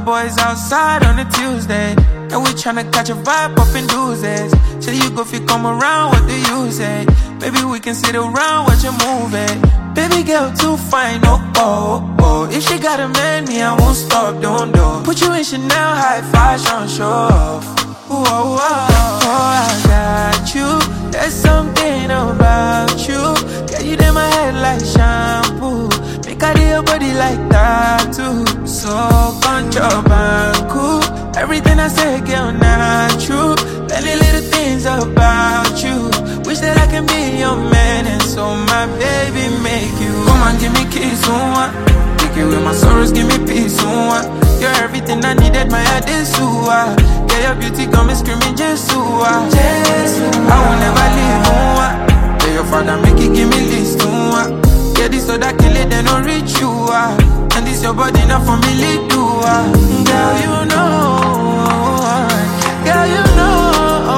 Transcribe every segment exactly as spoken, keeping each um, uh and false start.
boys outside on a Tuesday, and we tryna catch a vibe up in doozies. Say you go fit come around, what do you say? Maybe we can sit around, watch a movie. Baby girl too fine, oh, oh, oh. If she got a man, me, I won't stop, don't do. Put you in Chanel, high fashion, show off. Ooh, oh, oh, oh, I got you. There's something about you. Get you in my head like shampoo. Make I do your body like that too. So contraband, cool. Everything I say, girl, not true. Many little things about you. Wish that I can be your man, and so my baby make you. Come on, give me kiss, one. Take it with my sorrows, give me peace, one. You're everything I needed, my head is so. Get your beauty, come and screaming, Jesus. I will never leave, one. Tell your father, make it, give me list, one. Get this so that kill it, then don't reach you, and this your body, not for me, lead you, girl, you know. Girl, you know,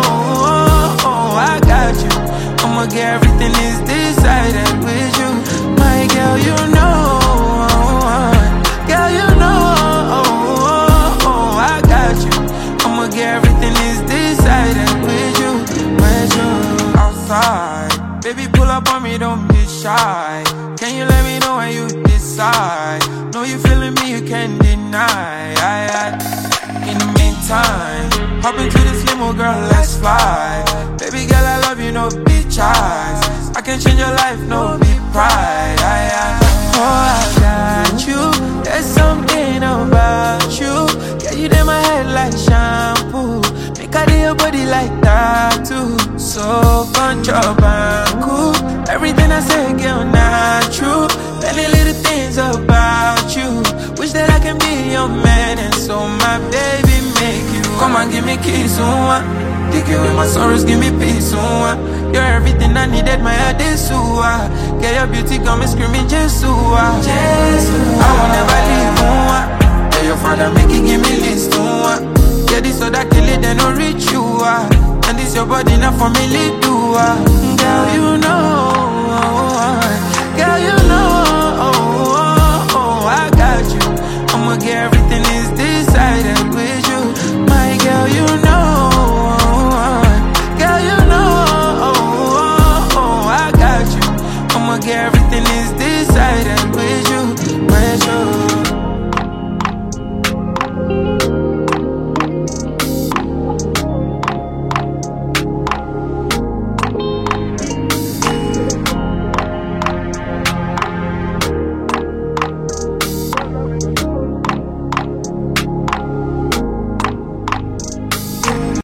I got you. I'ma get everything is decided with you. My girl, you know. Girl, you know, I got you. I'ma get everything is decided with you. With you. Outside, baby, pull up on me, don't be shy. Can you let me know when you decide? Know you feeling me, you can't deny. I, I, in the meantime, hop into this limo, girl, let's fly. Baby girl, I love you, no be choice. I can change your life, no be pride. I, I, oh, I got you. There's something about you. Get you in my head like shampoo. Make I do your body like that too. So contraband, cool. Everything I say, girl, not true. Many little things about you. Wish that I can be your man, and so my baby make you. Come on, give me kiss, one. Take it with my sorrows, give me peace, one. You're everything I needed, my head is so. Get your beauty, come and screaming, Jesus. I will never leave, one. Tell your father, make it, give me list, one. Get this so that kill it, then don't reach you, and this your body, not for me, lead you, girl, you know. Girl, you know, I got you. I'ma get everything is decided with you. My girl, you know. Girl, you know, I got you. I'ma get everything is decided with you.